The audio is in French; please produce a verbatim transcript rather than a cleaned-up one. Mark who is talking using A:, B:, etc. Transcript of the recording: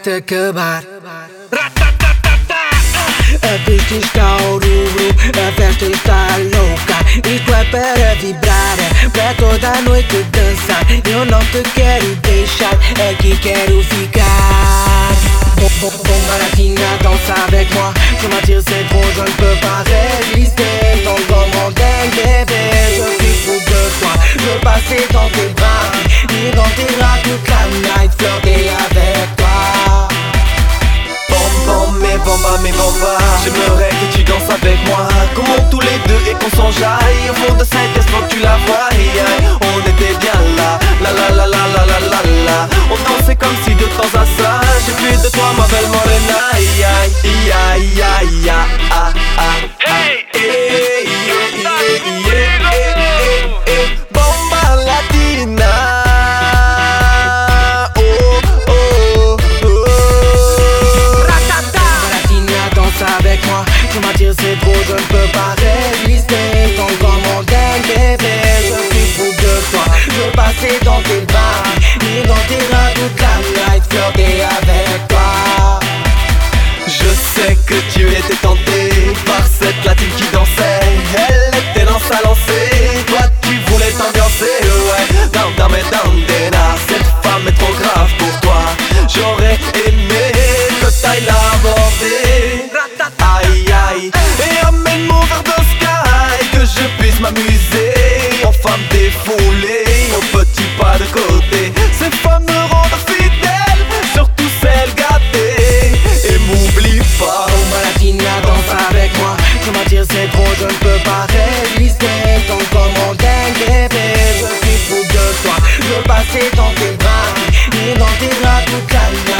A: te quebar. A pista está ao rubro, a festa está louca. Isto é para vibrar, é para toda a noite dançar. Eu não te quero deixar, aqui quero ficar. Bomba latina, danse avec moi. Je m'attire, c'est trop, je ne peux pas résister. Ton comme mon dingue bébé, je suis fou de toi. Je veux passer dans tes bras, ni dans tes bras toute la night, flirter avec toi.
B: Bom mais bomba, mais bomba, j'aimerais que tu danses avec moi. Comment tous les deux et qu'on s'enjaille. Au fond de cette pièce quand tu la vois, on était bien là. La la la la la la la la. On dansait comme si de temps à ça j'ai plus de toi ma belle morena. Aïe aïe aïe aïe aïe aïe. Bomba latina.
A: Avec moi, tu m'attires, c'est trop, je ne peux pas résister. Ton comme mon dingue bébé, je suis fou de toi. Je veux passer dans tes bras, ni dans tes bras toute la night, flirter avec toi.
B: Je sais que tu étais tenté par cette latine qui dansait. Elle était dans sa lancée, toi tu voulais t'ambiancer. Ouais, down, down, mais down, Dena. Cette femme est trop grave pour toi. J'aurais aimé que t'ailles l'aborder. Aïe aïe, et emmène-moi vers the sky, que je puisse m'amuser en femme défoulée, au petit pas de côté. Ces femmes me rendent fidèle, surtout celles gâtées. Et m'oublie pas.
A: Bomba latina, danse avec moi. Tu m'attires, c'est trop, je ne peux pas résister. Ton comme mon dingue bébé, je suis fou de toi. Je veux passer dans tes bras, ni dans tes bras toute la nuit.